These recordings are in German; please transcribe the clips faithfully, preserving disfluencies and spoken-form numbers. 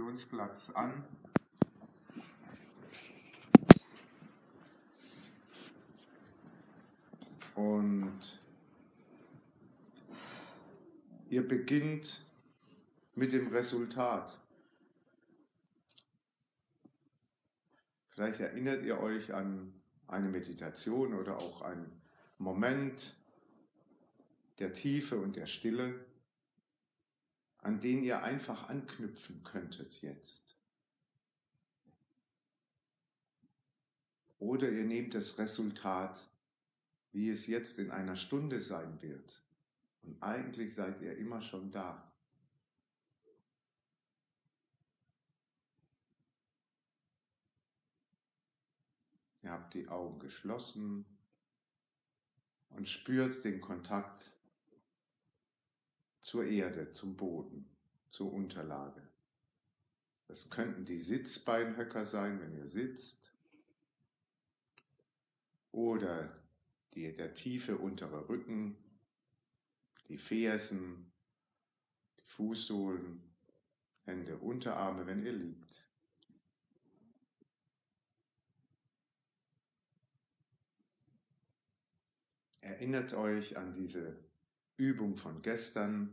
Meditationsplatz an. Und ihr beginnt mit dem Resultat. Vielleicht erinnert ihr euch an eine Meditation oder auch einen Moment der Tiefe und der Stille, an den ihr einfach anknüpfen könntet jetzt. Oder ihr nehmt das Resultat, wie es jetzt in einer Stunde sein wird. Und eigentlich seid ihr immer schon da. Ihr habt die Augen geschlossen und spürt den Kontakt zur Erde, zum Boden, zur Unterlage. Das könnten die Sitzbeinhöcker sein, wenn ihr sitzt, oder die, der tiefe untere Rücken, die Fersen, die Fußsohlen, Hände, Unterarme, wenn ihr liegt. Erinnert euch an diese Übung von gestern,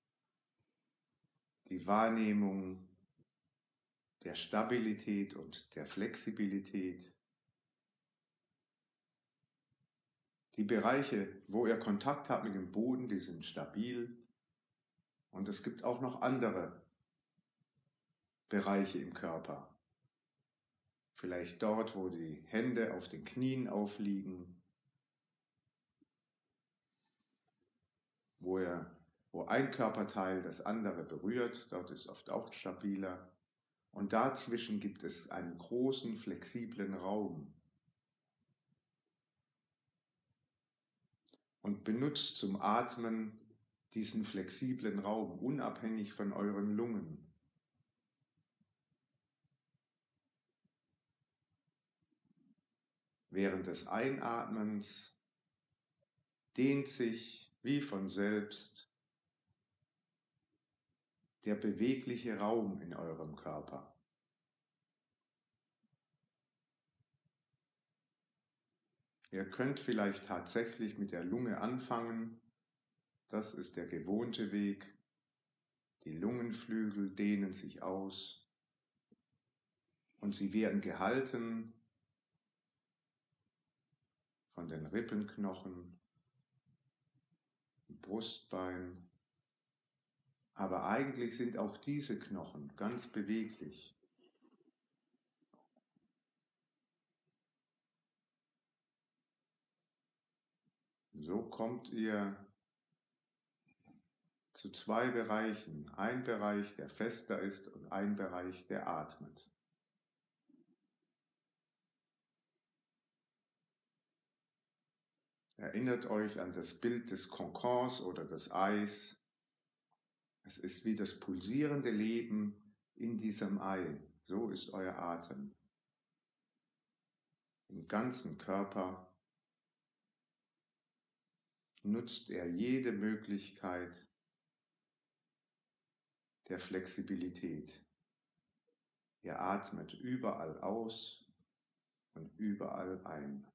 die Wahrnehmung der Stabilität und der Flexibilität. Die Bereiche, wo ihr Kontakt habt mit dem Boden, die sind stabil. Und es gibt auch noch andere Bereiche im Körper. Vielleicht dort, wo die Hände auf den Knien aufliegen, wo, ihr, wo ein Körperteil das andere berührt, dort ist oft auch stabiler. Und dazwischen gibt es einen großen, flexiblen Raum. Und benutzt zum Atmen diesen flexiblen Raum, unabhängig von euren Lungen. Während des Einatmens dehnt sich wie von selbst der bewegliche Raum in eurem Körper. Ihr könnt vielleicht tatsächlich mit der Lunge anfangen. Das ist der gewohnte Weg. Die Lungenflügel dehnen sich aus und sie werden gehalten von den Rippenknochen, dem Brustbein. Aber eigentlich sind auch diese Knochen ganz beweglich. So kommt ihr zu zwei Bereichen. Ein Bereich, der fester ist, und ein Bereich, der atmet. Erinnert euch an das Bild des Konkons oder des Eis. Es ist wie das pulsierende Leben in diesem Ei. So ist euer Atem. Im ganzen Körper nutzt er jede Möglichkeit der Flexibilität. Ihr atmet überall aus und überall ein.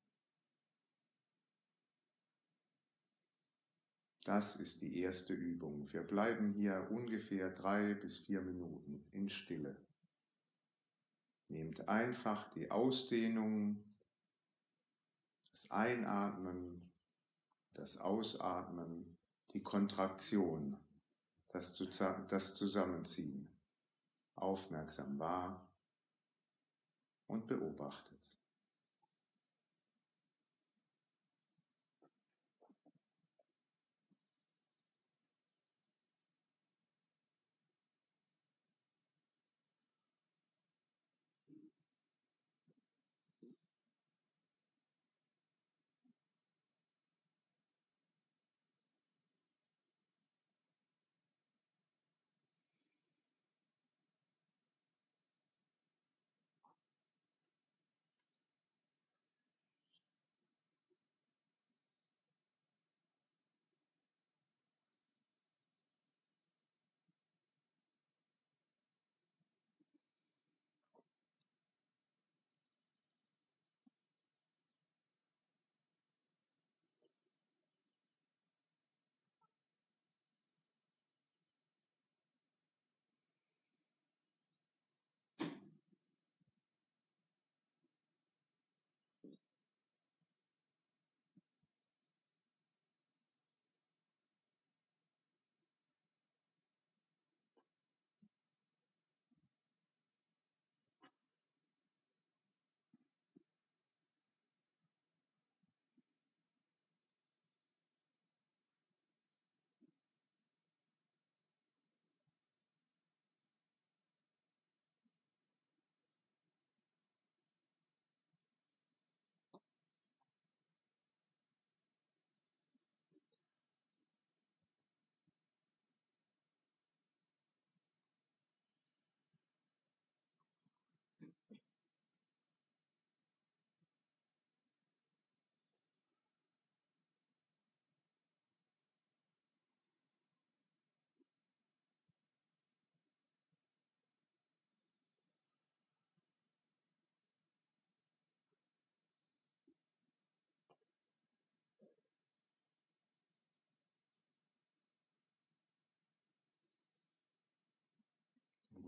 Das ist die erste Übung. Wir bleiben hier ungefähr drei bis vier Minuten in Stille. Nehmt einfach die Ausdehnung, das Einatmen, das Ausatmen, die Kontraktion, das Zusammenziehen aufmerksam wahr und beobachtet.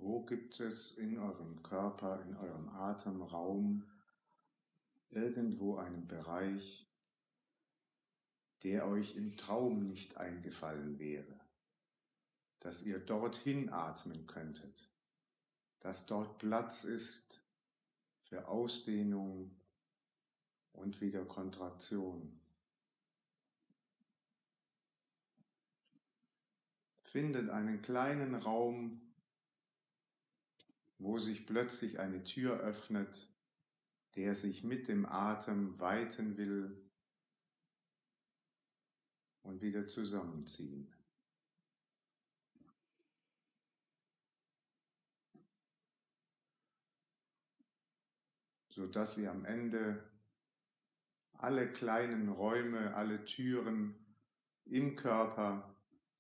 Wo gibt es in eurem Körper, in eurem Atemraum irgendwo einen Bereich, der euch im Traum nicht eingefallen wäre, dass ihr dorthin atmen könntet, dass dort Platz ist für Ausdehnung und wieder Kontraktion. Findet einen kleinen Raum, wo sich plötzlich eine Tür öffnet, der sich mit dem Atem weiten will und wieder zusammenziehen. Sodass ihr am Ende alle kleinen Räume, alle Türen im Körper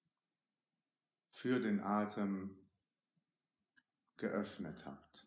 für den Atem geöffnet habt.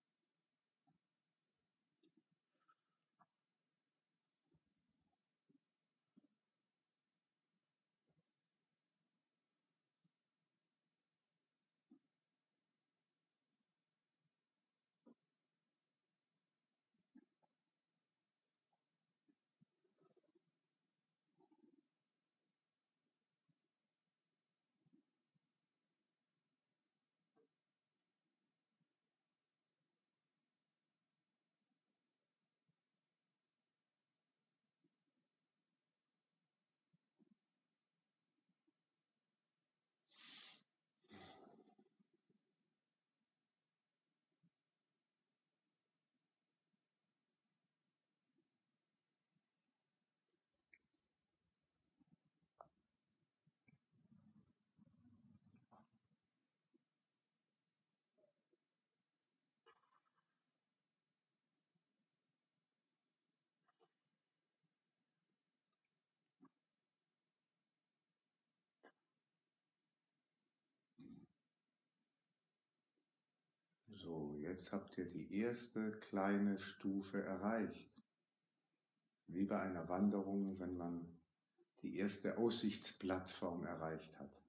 So, jetzt habt ihr die erste kleine Stufe erreicht. Wie bei einer Wanderung, wenn man die erste Aussichtsplattform erreicht hat.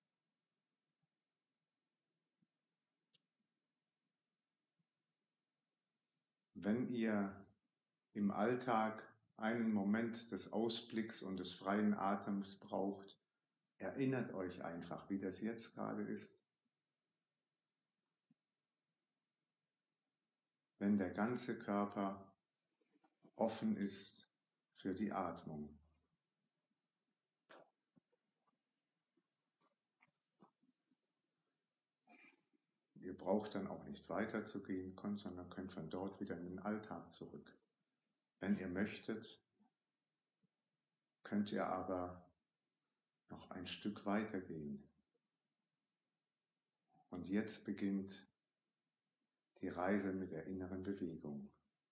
Wenn ihr im Alltag einen Moment des Ausblicks und des freien Atems braucht, erinnert euch einfach, wie das jetzt gerade ist. Wenn der ganze Körper offen ist für die Atmung. Ihr braucht dann auch nicht weiterzugehen, sondern könnt von dort wieder in den Alltag zurück. Wenn ihr möchtet, könnt ihr aber noch ein Stück weitergehen. Und jetzt beginnt die Reise mit der inneren Bewegung.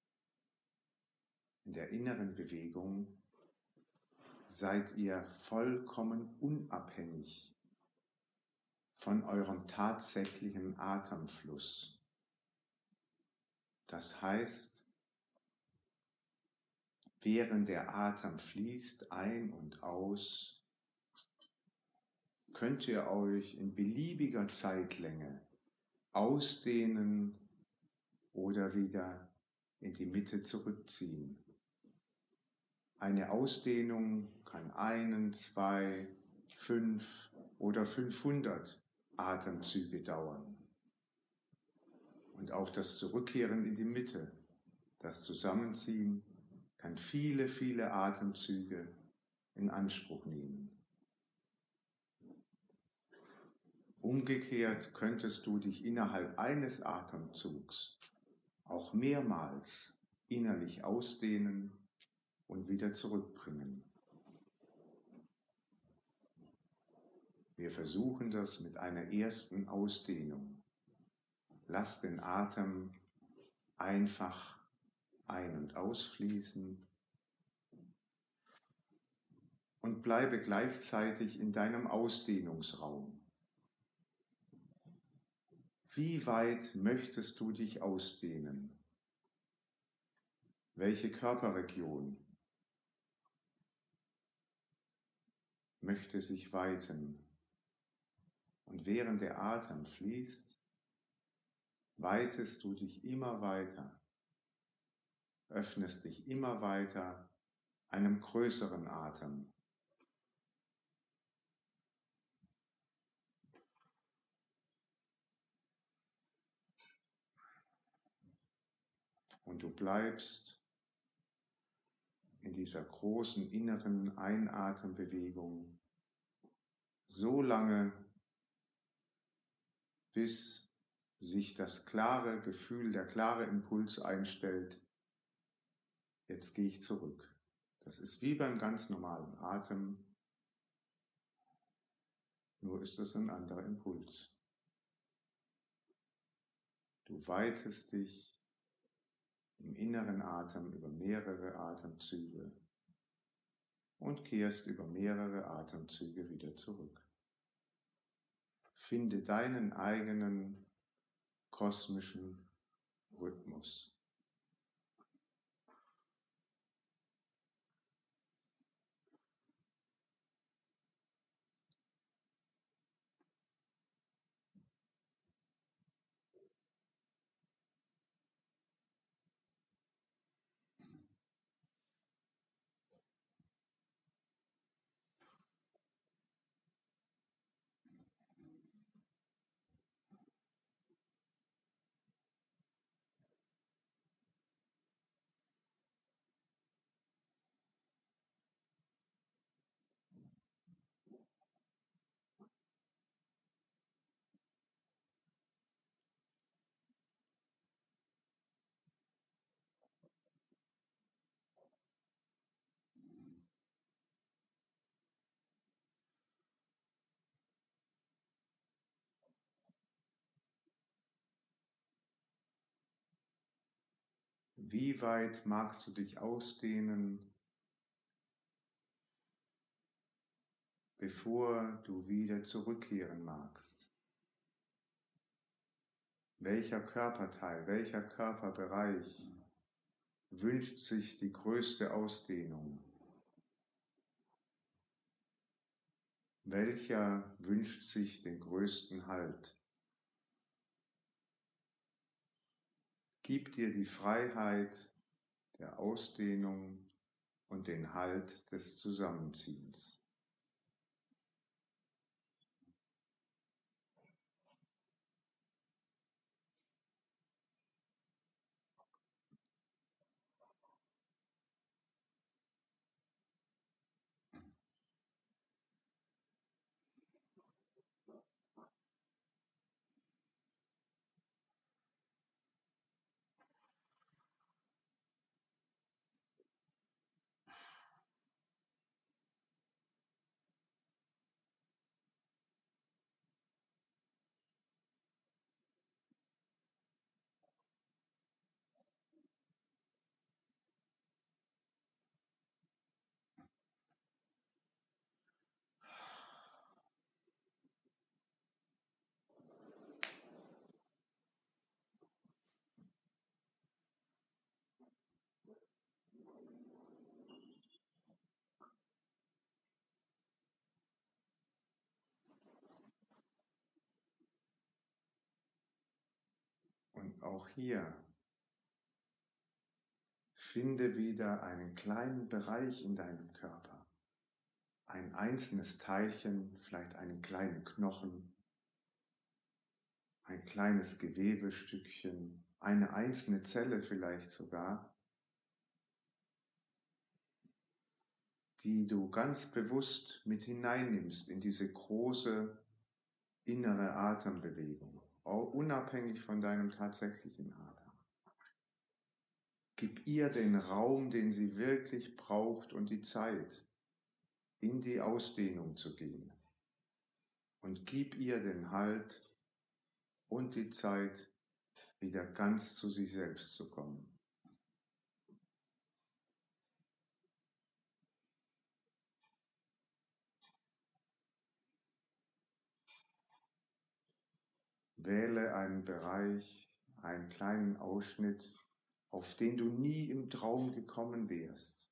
In der inneren Bewegung seid ihr vollkommen unabhängig von eurem tatsächlichen Atemfluss. Das heißt, während der Atem fließt ein und aus, könnt ihr euch in beliebiger Zeitlänge ausdehnen oder wieder in die Mitte zurückziehen. Eine Ausdehnung kann einen, zwei, fünf oder fünfhundert Atemzüge dauern. Und auch das Zurückkehren in die Mitte, das Zusammenziehen, kann viele, viele Atemzüge in Anspruch nehmen. Umgekehrt könntest du dich innerhalb eines Atemzugs auch mehrmals innerlich ausdehnen und wieder zurückbringen. Wir versuchen das mit einer ersten Ausdehnung. Lass den Atem einfach ein- und ausfließen und bleibe gleichzeitig in deinem Ausdehnungsraum. Wie weit möchtest du dich ausdehnen? Welche Körperregion möchte sich weiten? Und während der Atem fließt, weitest du dich immer weiter, öffnest dich immer weiter einem größeren Atem. Und du bleibst in dieser großen inneren Einatembewegung so lange, bis sich das klare Gefühl, der klare Impuls einstellt, jetzt gehe ich zurück. Das ist wie beim ganz normalen Atem, nur ist es ein anderer Impuls. Du weitest dich im inneren Atem über mehrere Atemzüge und kehrst über mehrere Atemzüge wieder zurück. Finde deinen eigenen kosmischen Rhythmus. Wie weit magst du dich ausdehnen, bevor du wieder zurückkehren magst? Welcher Körperteil, welcher Körperbereich wünscht sich die größte Ausdehnung? Welcher wünscht sich den größten Halt? Gib dir die Freiheit der Ausdehnung und den Halt des Zusammenziehens. Und auch hier finde wieder einen kleinen Bereich in deinem Körper, ein einzelnes Teilchen, vielleicht einen kleinen Knochen, ein kleines Gewebestückchen, eine einzelne Zelle vielleicht sogar, die du ganz bewusst mit hineinnimmst in diese große innere Atembewegung, unabhängig von deinem tatsächlichen Atem. Gib ihr den Raum, den sie wirklich braucht und die Zeit, in die Ausdehnung zu gehen. Und gib ihr den Halt und die Zeit, wieder ganz zu sich selbst zu kommen. Wähle einen Bereich, einen kleinen Ausschnitt, auf den du nie im Traum gekommen wärst.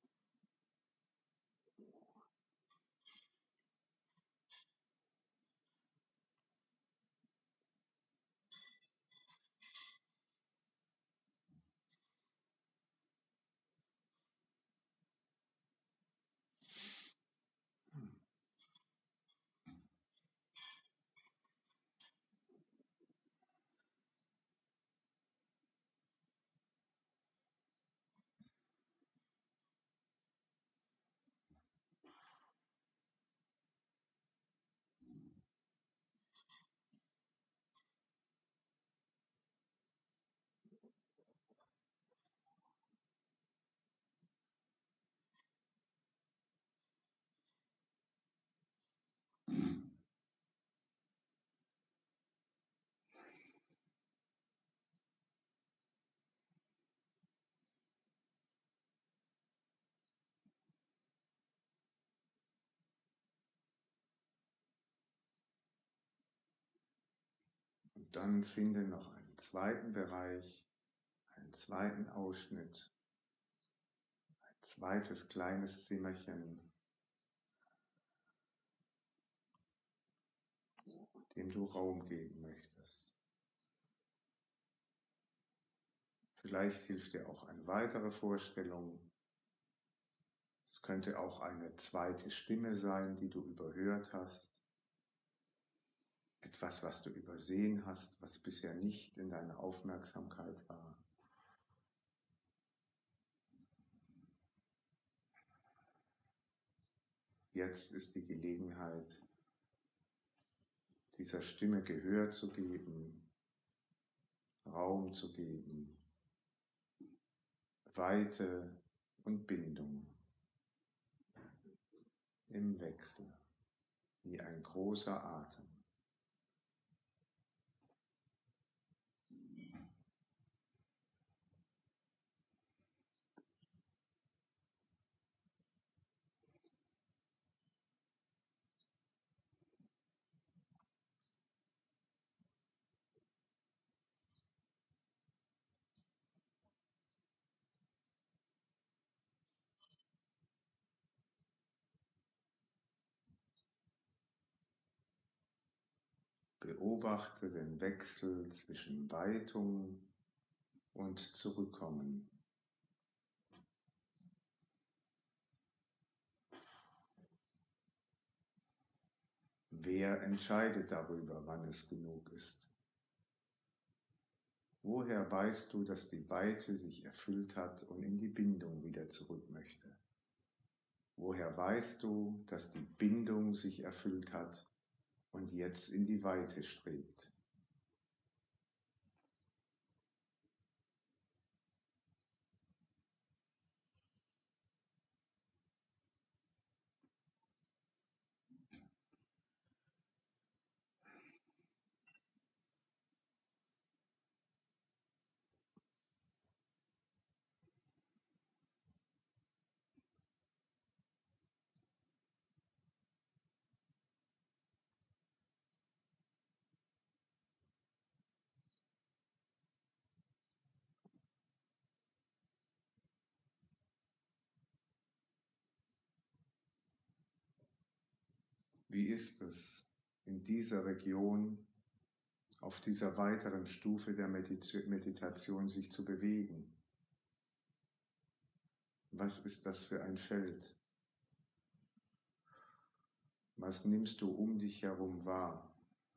Und dann finde noch einen zweiten Bereich, einen zweiten Ausschnitt, ein zweites kleines Zimmerchen, dem du Raum geben möchtest. Vielleicht hilft dir auch eine weitere Vorstellung. Es könnte auch eine zweite Stimme sein, die du überhört hast. Etwas, was du übersehen hast, was bisher nicht in deiner Aufmerksamkeit war. Jetzt ist die Gelegenheit, dieser Stimme Gehör zu geben, Raum zu geben, Weite und Bindung im Wechsel, wie ein großer Atem. Beobachte den Wechsel zwischen Weitung und Zurückkommen. Wer entscheidet darüber, wann es genug ist? Woher weißt du, dass die Weite sich erfüllt hat und in die Bindung wieder zurück möchte? Woher weißt du, dass die Bindung sich erfüllt hat und jetzt in die Weite strebt? Wie ist es, in dieser Region, auf dieser weiteren Stufe der Meditation sich zu bewegen? Was ist das für ein Feld? Was nimmst du um dich herum wahr?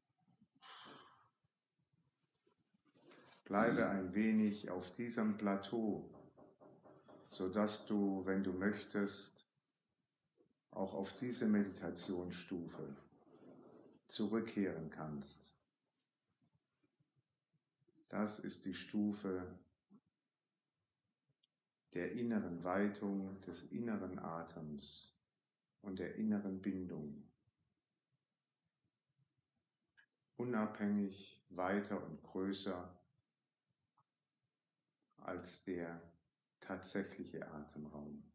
Bleibe ein wenig auf diesem Plateau, sodass du, wenn du möchtest, auch auf diese Meditationsstufe zurückkehren kannst. Das ist die Stufe der inneren Weitung, des inneren Atems und der inneren Bindung. Unabhängig, weiter und größer als der tatsächliche Atemraum.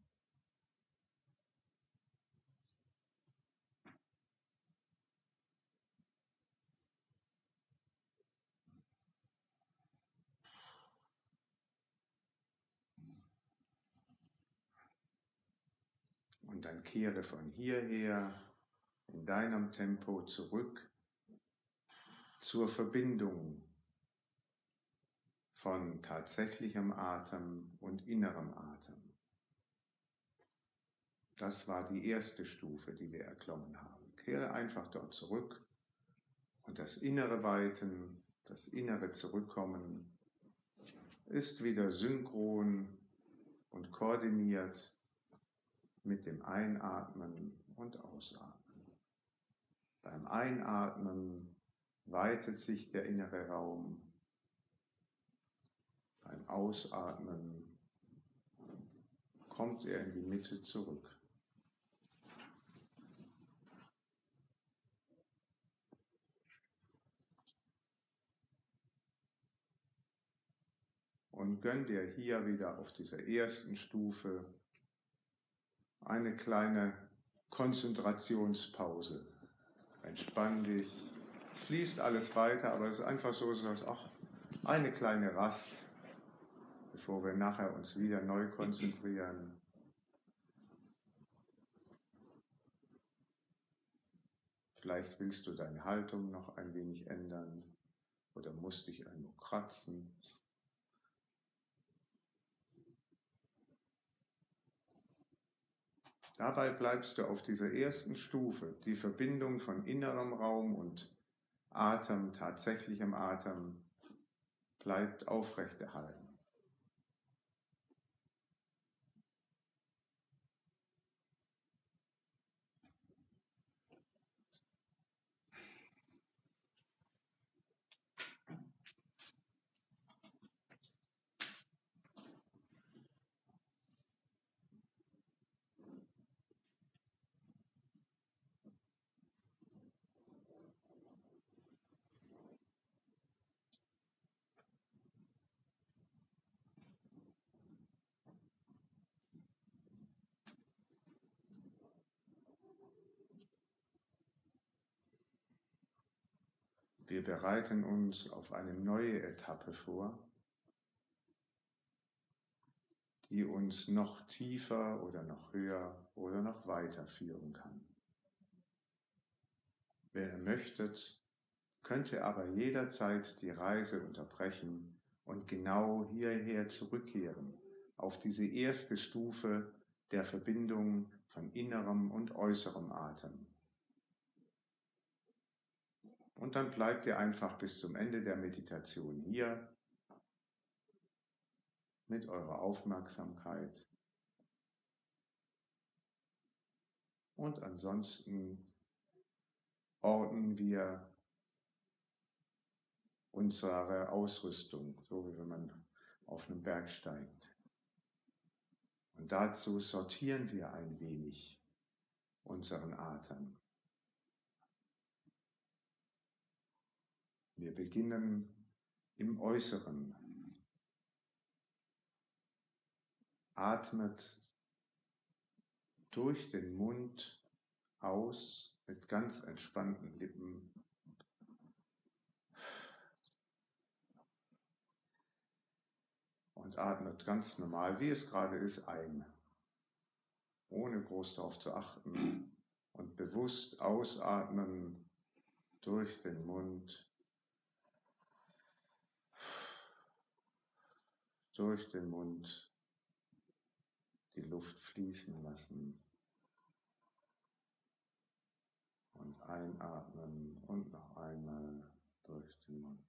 Und dann kehre von hierher in deinem Tempo zurück zur Verbindung von tatsächlichem Atem und innerem Atem. Das war die erste Stufe, die wir erklommen haben. Kehre einfach dort zurück und das innere Weiten, das innere Zurückkommen ist wieder synchron und koordiniert mit dem Einatmen und Ausatmen. Beim Einatmen weitet sich der innere Raum. Beim Ausatmen kommt er in die Mitte zurück. Und gönn dir hier wieder auf dieser ersten Stufe eine kleine Konzentrationspause. Entspann dich, Es fließt alles weiter, aber es ist einfach so, dass auch eine kleine Rast, bevor wir nachher uns wieder neu konzentrieren. Vielleicht willst du deine Haltung noch ein wenig ändern oder musst dich irgendwo kratzen. Dabei bleibst du auf dieser ersten Stufe, die Verbindung von innerem Raum und Atem, tatsächlichem Atem, bleibt aufrechterhalten. Wir bereiten uns auf eine neue Etappe vor, die uns noch tiefer oder noch höher oder noch weiter führen kann. Wenn ihr möchtet, könnt ihr aber jederzeit die Reise unterbrechen und genau hierher zurückkehren, auf diese erste Stufe der Verbindung von innerem und äußerem Atem. Und dann bleibt ihr einfach bis zum Ende der Meditation hier mit eurer Aufmerksamkeit. Und ansonsten ordnen wir unsere Ausrüstung, so wie wenn man auf einen Berg steigt. Und dazu sortieren wir ein wenig unseren Atem. Wir beginnen im Äußeren. Atmet durch den Mund aus mit ganz entspannten Lippen. Und atmet ganz normal, wie es gerade ist, ein. Ohne groß darauf zu achten. Und bewusst ausatmen durch den Mund. Durch den Mund die Luft fließen lassen. Und einatmen und noch einmal durch den Mund.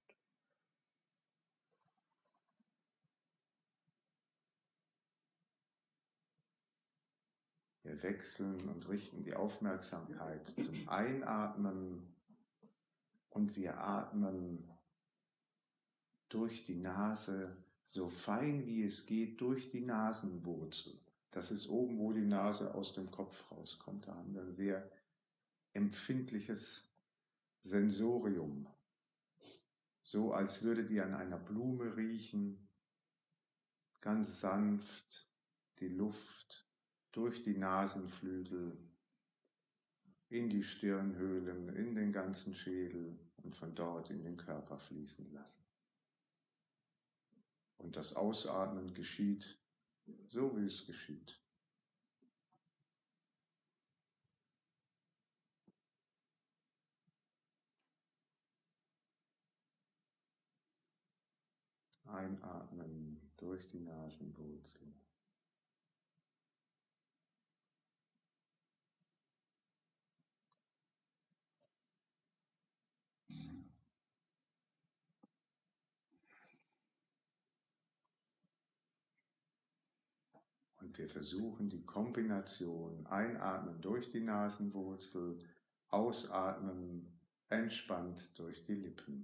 Wir wechseln und richten die Aufmerksamkeit zum Einatmen und wir atmen durch die Nase, so fein wie es geht, durch die Nasenwurzel. Das ist oben, wo die Nase aus dem Kopf rauskommt. Da haben wir ein sehr empfindliches Sensorium. So als würdet ihr an einer Blume riechen, ganz sanft die Luft durch die Nasenflügel in die Stirnhöhlen, in den ganzen Schädel und von dort in den Körper fließen lassen. Und das Ausatmen geschieht so, wie es geschieht. Einatmen durch die Nasenwurzel. Und wir versuchen die Kombination Einatmen durch die Nasenwurzel, Ausatmen entspannt durch die Lippen.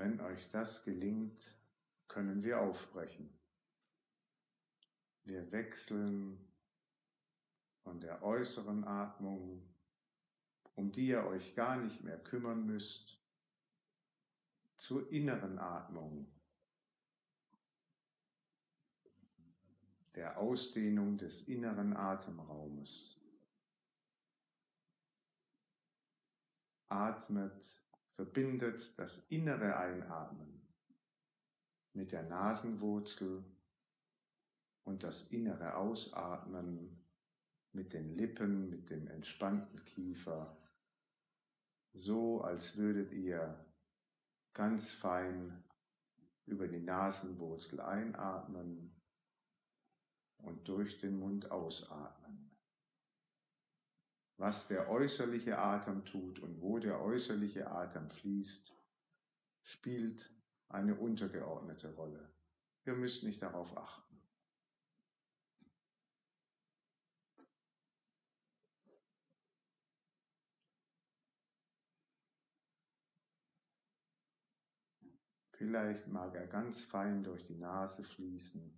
wenn euch das gelingt, können wir aufbrechen. Wir wechseln von der äußeren Atmung, um die ihr euch gar nicht mehr kümmern müsst, zur inneren Atmung, der Ausdehnung des inneren Atemraumes. Atmet, verbindet das innere Einatmen mit der Nasenwurzel und das innere Ausatmen mit den Lippen, mit dem entspannten Kiefer, so als würdet ihr ganz fein über die Nasenwurzel einatmen und durch den Mund ausatmen. Was der äußerliche Atem tut und wo der äußerliche Atem fließt, spielt eine untergeordnete Rolle. Ihr müsst nicht darauf achten. Vielleicht mag er ganz fein durch die Nase fließen.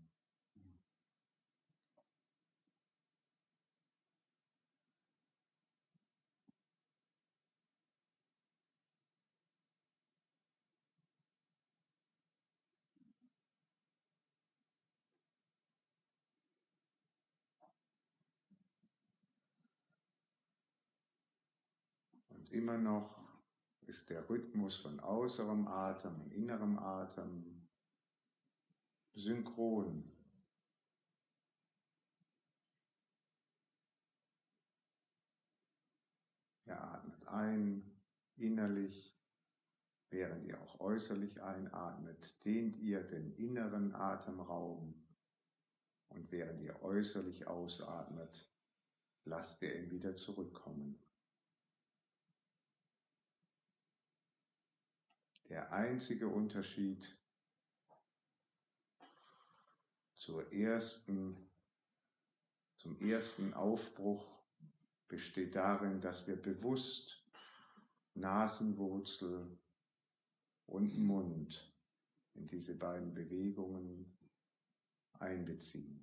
Und immer noch ist der Rhythmus von äußerem Atem und innerem Atem synchron. Ihr atmet ein, innerlich, während ihr auch äußerlich einatmet, dehnt ihr den inneren Atemraum und während ihr äußerlich ausatmet, lasst ihr ihn wieder zurückkommen. Der einzige Unterschied zur ersten, zum ersten Aufbruch besteht darin, dass wir bewusst Nasenwurzel und Mund in diese beiden Bewegungen einbeziehen.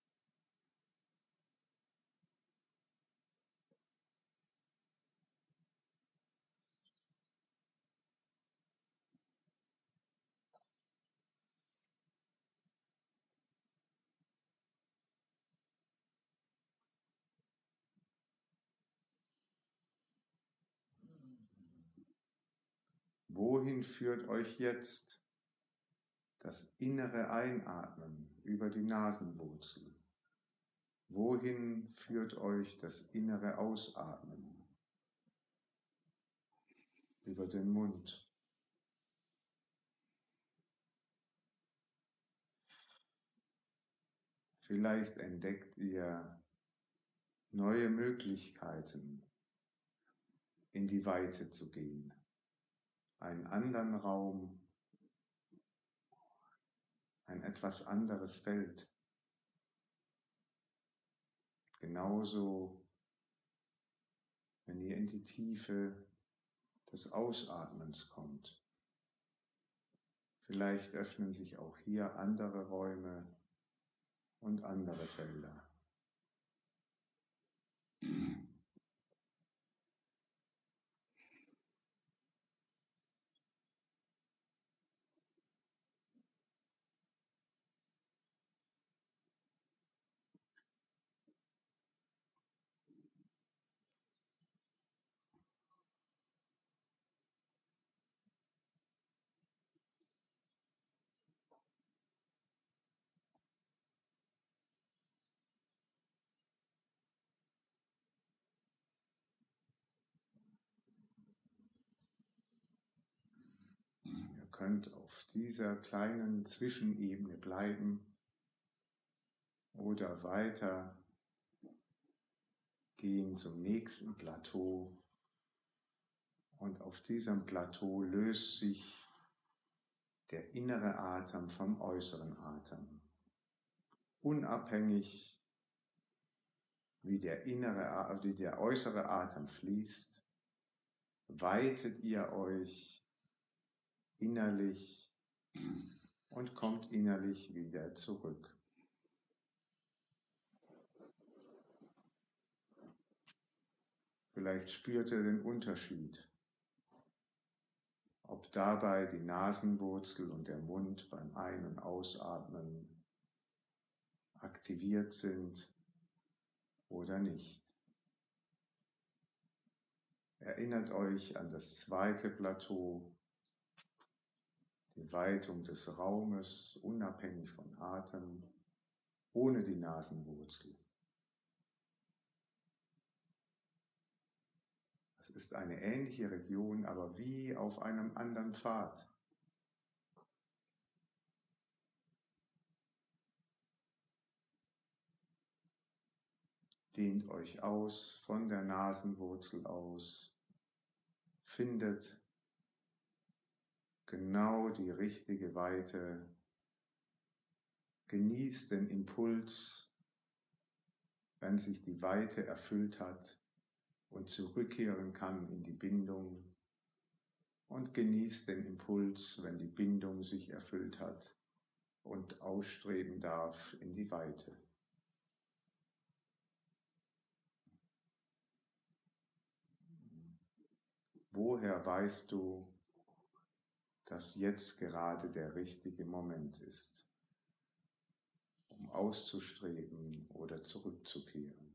Wohin führt euch jetzt das innere Einatmen über die Nasenwurzel? Wohin führt euch das innere Ausatmen über den Mund? Vielleicht entdeckt ihr neue Möglichkeiten, in die Weite zu gehen, einen anderen Raum, ein etwas anderes Feld. Genauso, wenn ihr in die Tiefe des Ausatmens kommt. Vielleicht öffnen sich auch hier andere Räume und andere Felder. Ihr könnt auf dieser kleinen Zwischenebene bleiben oder weiter gehen zum nächsten Plateau. Und auf diesem Plateau löst sich der innere Atem vom äußeren Atem. Unabhängig wie der, innere, wie der äußere Atem fließt, weitet ihr euch innerlich und kommt innerlich wieder zurück. Vielleicht spürt ihr den Unterschied, ob dabei die Nasenwurzel und der Mund beim Ein- und Ausatmen aktiviert sind oder nicht. Erinnert euch an das zweite Plateau, die Weitung des Raumes, unabhängig von Atem, ohne die Nasenwurzel. Es ist eine ähnliche Region, aber wie auf einem anderen Pfad. Dehnt euch aus von der Nasenwurzel aus, findet genau die richtige Weite, genießt den Impuls, wenn sich die Weite erfüllt hat und zurückkehren kann in die Bindung, und genießt den Impuls, wenn die Bindung sich erfüllt hat und ausstreben darf in die Weite. Woher weißt du, dass jetzt gerade der richtige Moment ist, um auszustreben oder zurückzukehren?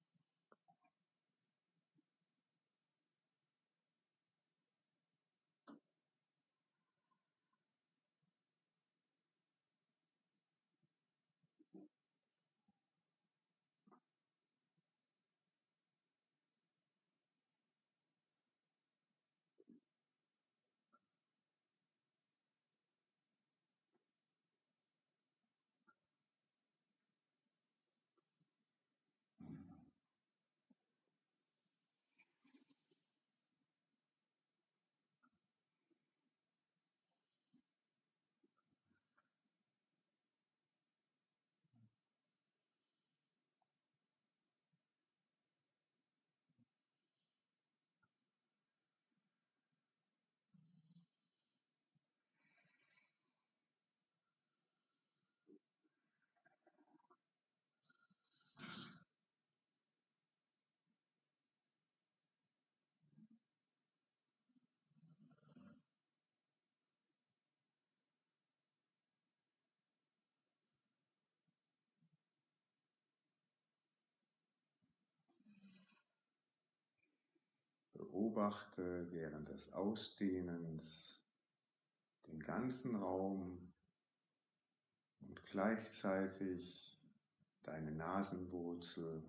Beobachte während des Ausdehnens den ganzen Raum und gleichzeitig deine Nasenwurzel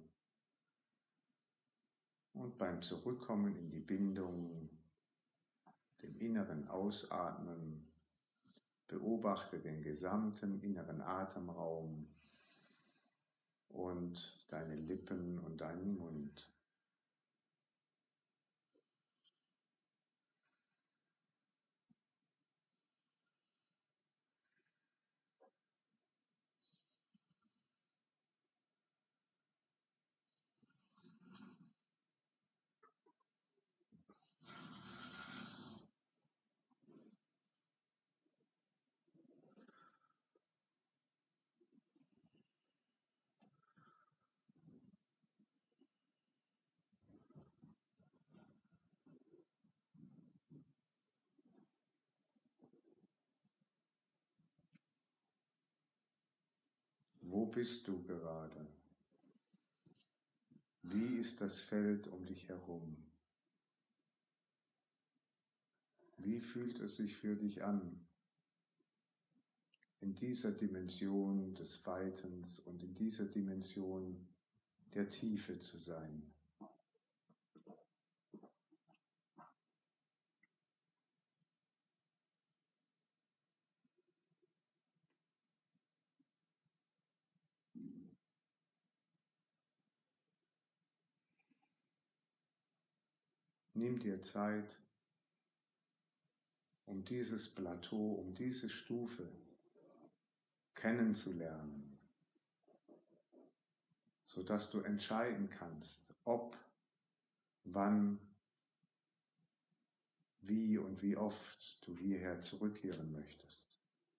und beim Zurückkommen in die Bindung, dem inneren Ausatmen, beobachte den gesamten inneren Atemraum und deine Lippen und deinen Mund. Wo bist du gerade? Wie ist das Feld um dich herum? Wie fühlt es sich für dich an, in dieser Dimension des Weitens und in dieser Dimension der Tiefe zu sein? Nimm dir Zeit, um dieses Plateau, um diese Stufe kennenzulernen, sodass du entscheiden kannst, ob, wann wie und wie oft du hierher zurückkehren möchtest.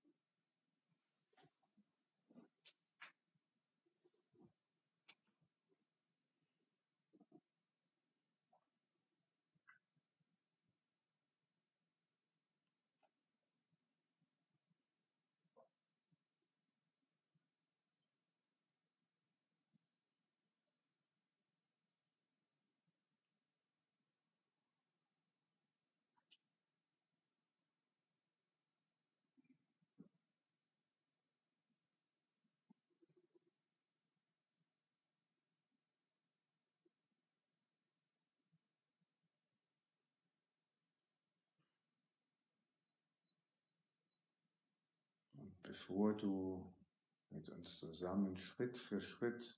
Und bevor du mit uns zusammen Schritt für Schritt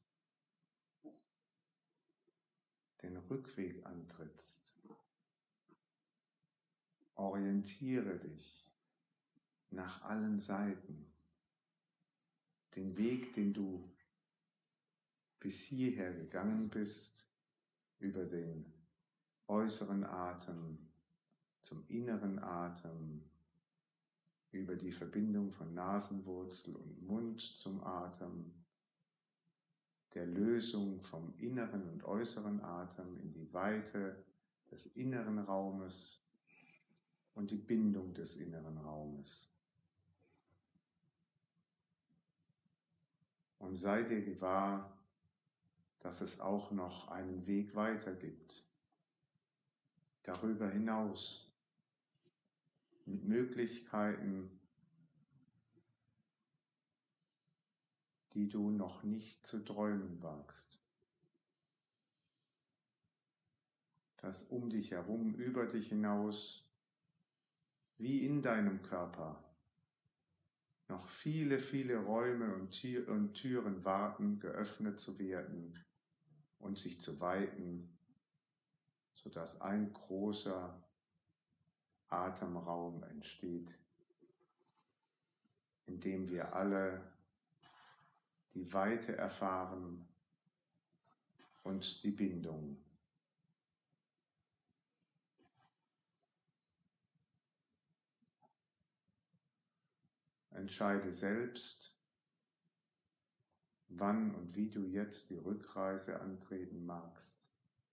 den Rückweg antrittst, orientiere dich nach allen Seiten. Den Weg, den du bis hierher gegangen bist, über den äußeren Atem zum inneren Atem, über die Verbindung von Nasenwurzel und Mund zum Atem, der Lösung vom inneren und äußeren Atem in die Weite des inneren Raumes und die Bindung des inneren Raumes. Und sei dir gewahr, dass es auch noch einen Weg weiter gibt, darüber hinaus, mit Möglichkeiten, die du noch nicht zu träumen wagst. Dass um dich herum, über dich hinaus, wie in deinem Körper, noch viele, viele Räume und Türen warten, geöffnet zu werden und sich zu weiten, sodass ein großer Atemraum entsteht, in dem wir alle die Weite erfahren und die Bindung. Entscheide selbst, wann und wie du jetzt die Rückreise antreten magst.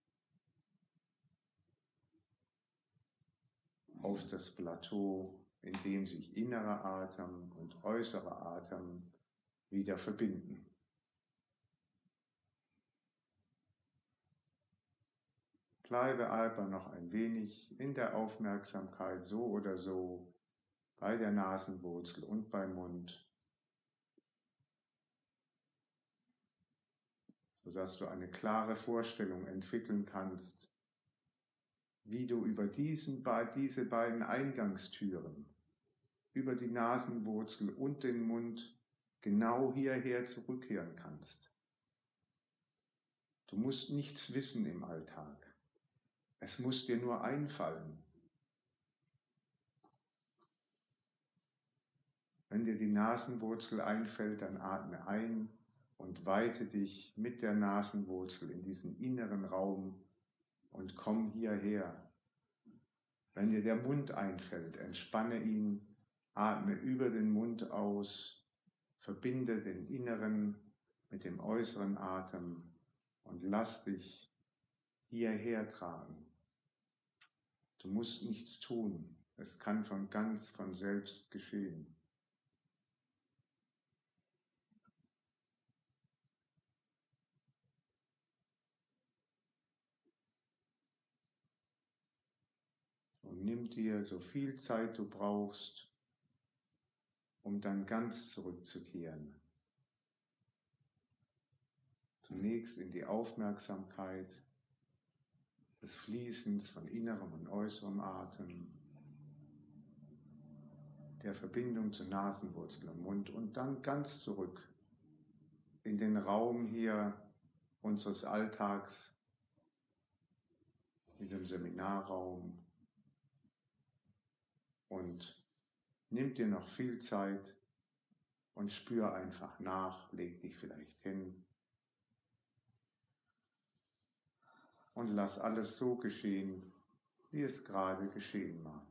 Auf das Plateau, in dem sich innerer Atem und äußerer Atem wieder verbinden. Bleibe aber noch ein wenig in der Aufmerksamkeit so oder so bei der Nasenwurzel und beim Mund, sodass du eine klare Vorstellung entwickeln kannst, wie du über diesen, diese beiden Eingangstüren, über die Nasenwurzel und den Mund, genau hierher zurückkehren kannst. Du musst nichts wissen im Alltag. Es muss dir nur einfallen. Wenn dir die Nasenwurzel einfällt, dann atme ein und weite dich mit der Nasenwurzel in diesen inneren Raum und komm hierher. Wenn dir der Mund einfällt, entspanne ihn, atme über den Mund aus, verbinde den inneren mit dem äußeren Atem und lass dich hierher tragen. Du musst nichts tun, es kann von ganz von selbst geschehen. Und nimm dir so viel Zeit du brauchst, um dann ganz zurückzukehren. Zunächst in die Aufmerksamkeit des Fließens von innerem und äußerem Atem, der Verbindung zur Nasenwurzel und Mund und dann ganz zurück in den Raum hier unseres Alltags, diesem Seminarraum, und nimm dir noch viel Zeit und spür einfach nach, leg dich vielleicht hin und lass alles so geschehen, wie es gerade geschehen mag.